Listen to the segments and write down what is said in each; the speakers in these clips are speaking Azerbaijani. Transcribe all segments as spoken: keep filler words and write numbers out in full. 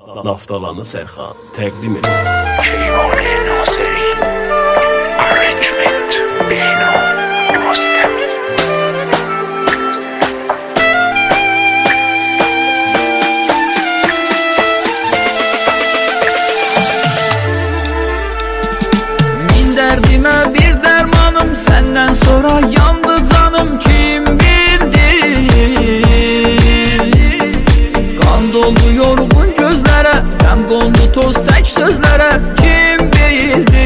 Naftalanı Sərxan təqdim edir. Keyvan Nasiri Arrangement Beyno Rostami. Min dərdimə bir dərmanım, səndən sonra yandı canım, kim bildi? Qan doldu yorğun gözlərə, qəm qondu toz tək sözlərə, kim bildi?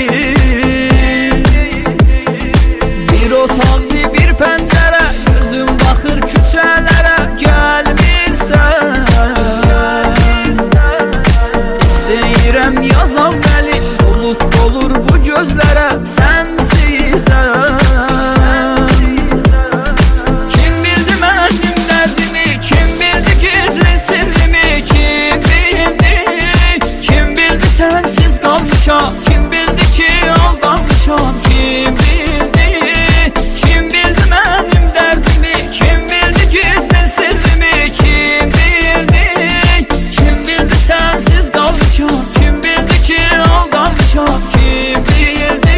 Bir otaqdı bir pəncərə, gözüm baxır küçələrə, gəlmirsən. İstəyirəm yazam məli, bulut olur bu gözlərə, sənsizəm. Kim bildi mənim dərdimi, kim bildi gizli sirrimi, kim bildi? Kim bildi sənsiz qalmışam, kim bildi ki aldanmışam, kim bildi? Kim bildi mənim dərdimi, kim bildi gizli sirrimi, kim bildi? Kim bildi sənsiz qalmışam, kim bildi ki aldanmışam, kim bildi?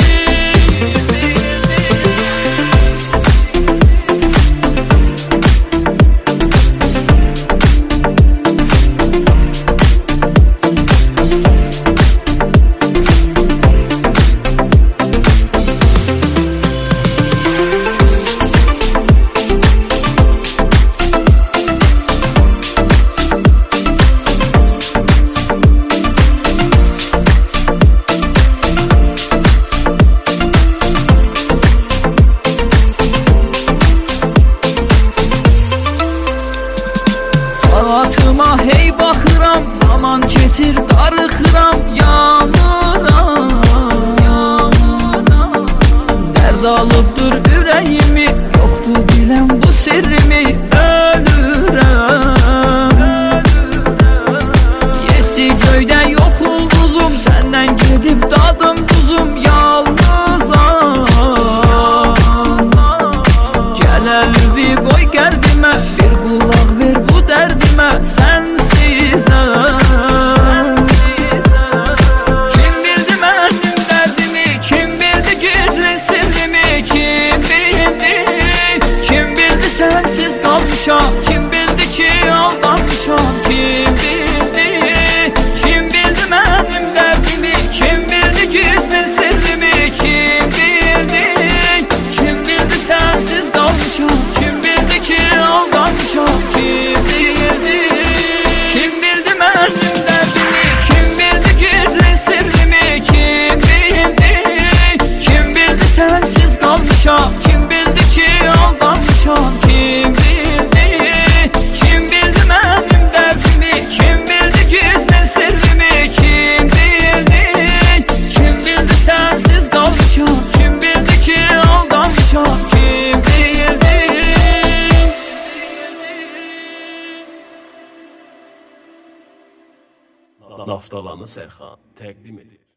Saatıma hey baxıram, zaman keçir darıxıram, yanıram. Dərd alıbdır ürəyimi, yoxdur bilən bu sirrimi, ölürəm. Yetdi göydən yox ulduzum, səndən gedib dadım duzum, yalnızam. Gəl əlvi qoy qəlbimə, bir qulaq ver bu dərdimə, sənsizəm. Kim bildi mənim dərdimi, kim bildi gizli sirrimi, kim bildi? Kim bildi sənsiz qalmışam, kim bildi ki aldanmışam, kim bildi? Kim bildi mənim dərdimi, kim bildi gizli sirrimi, kim bildi? Kim bildi sənsiz qalmışam, kim bildi ki aldanmışam, kim bildi? Kim bildi mənim dərdimi, kim bildi gizli sirrimi, kim bildi? Kim bildi sənsiz qalmışam, kim bildi ki aldanmışam, kim bildi? Kim bildi mənim dərdimi, kim bildi gizli sirrimi, kim bildi? Kim bildi sənsiz qalmışam, kim bildi ki aldanmışam, kim bildi? Naftalanı Sərxan təqdim edir.